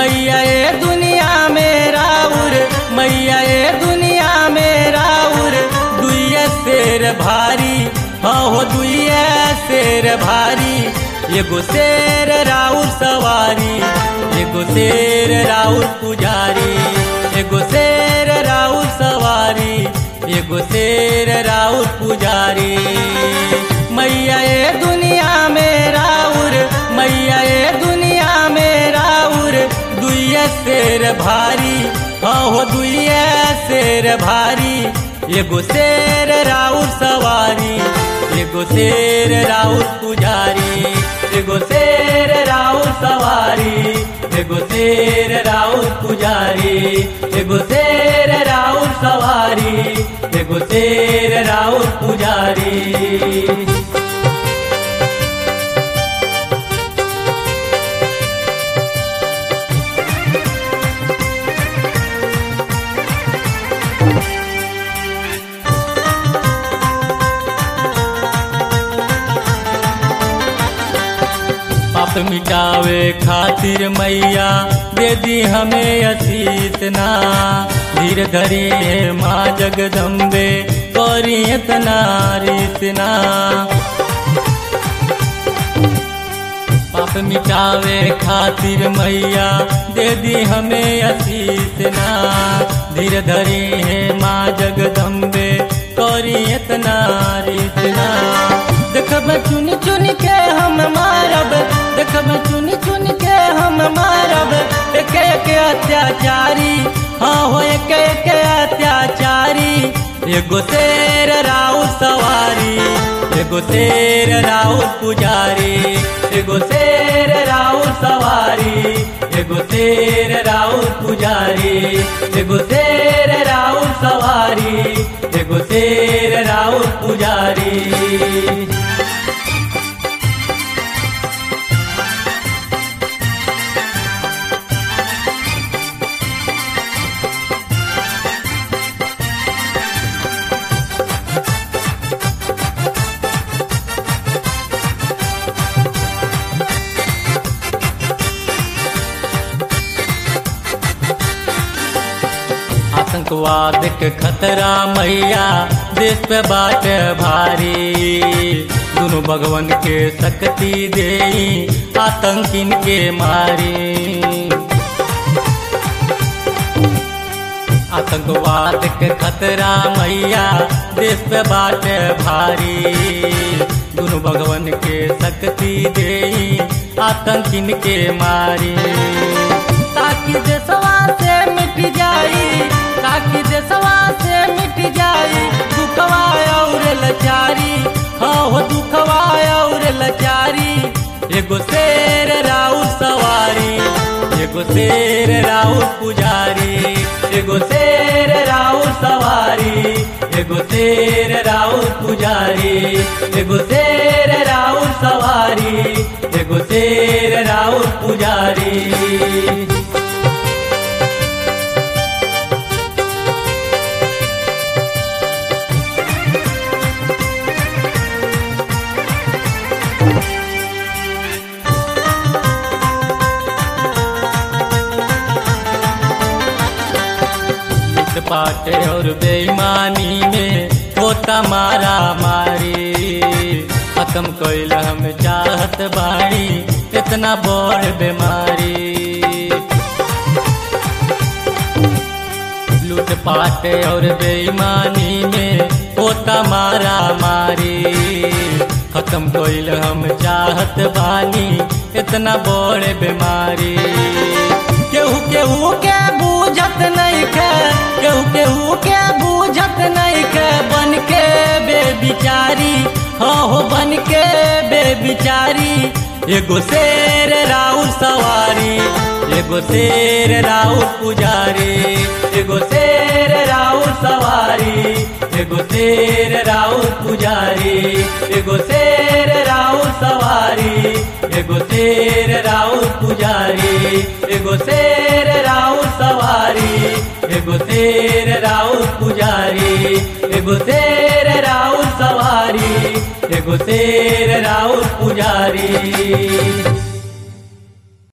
मैया ये दुनिया में राउर, मैया ये दुनिया में राउर दुइये शेर भारी, हाँ हो दुइये शेर भारी। एगो शेर राउर सवारी, एगो शेर राउर पुजारी, एगो शेर राउर सवारी, एगो शेर राउर पुजारी। मैया ये दुनिया में राउर, मैया ये दुनिया में राउर दुइये शेर भारी, हाँ हो दुइये शेर भारी। एगो शेर राउर सवारी, एगो शेर राउर पुजारी, एगो शेर राउर सवारी, एगो शेर राउर पुजारी, एगो शेर राउर सवारी, एगो शेर राउर पुजारी। पाप मिटावे खातिर मैया दे दी हमें असीस ना, धीर धरी है माँ जगदम्बे करी इतना रिसना। पाप मिटावे खातिर मैया दे दी हमें असीस ना, धीर धरी है माँ जगदम्बे करी इतना रिसना। देखब चुन चुन के हम मारब, देखब चुन चुन के हम मारब एक एक अत्याचारी, हाँ हो एक एक अत्याचारी। एगो शेर राउर सवारी, एगो शेर राउर पुजारी, एगो शेर राउर सवारी, एगो शेर राउर पुजारी, एगो शेर राउर सवारी, एगो शेर राउर पुजारी। आतंकवाद के खतरा मैया देश पे बाट भारी, दोनों भगवान के शक्ति देई आतंकिन के मारी। आतंकवाद के खतरा मैया देश पे बाट भारी, दोनों भगवान के शक्ति देई आतंकिन के मारी। ताकि देशवा से मिट जाई, ताकि देशवा से मिट जाई दुखवा और लाचारी, हाँ हो दुखवा और लाचारी। एगो शेर राउर सवारी, एगो शेर राउर पुजारी, एगो शेर राउर सवारी, एगो शेर राउर पुजारी, एगो शेर राउर सवारी, एगो शेर राउर पुजारी। पाटे और बेईमानी में होता मारा मारी, खत्म कइल हम चाहत बाड़ी इतना बड़ बीमारी। लूट पाटे और बेईमानी में होता मारा मारी, खत्म कइल हम चाहत बानी इतना बड़ बीमारी। केहू केहू के बूझत नहीं के, केहू केहू के बूझत नहीं के बन के बेबिचारी, हाँ हो बन के बेबिचारी। एगो शेर राउर सवारी, एगो शेर राउर पुजारी, एगो शेर राउर सवारी, एगो शेर राउर पुजारी, एगो शेर राउर सवारी, एगो शेर राउर पुजारी, एगो शेर राउर सवारी, एगो शेर राउर पुजारी, एगो शेर राउर सवारी, एगो शेर राउर पुजारी।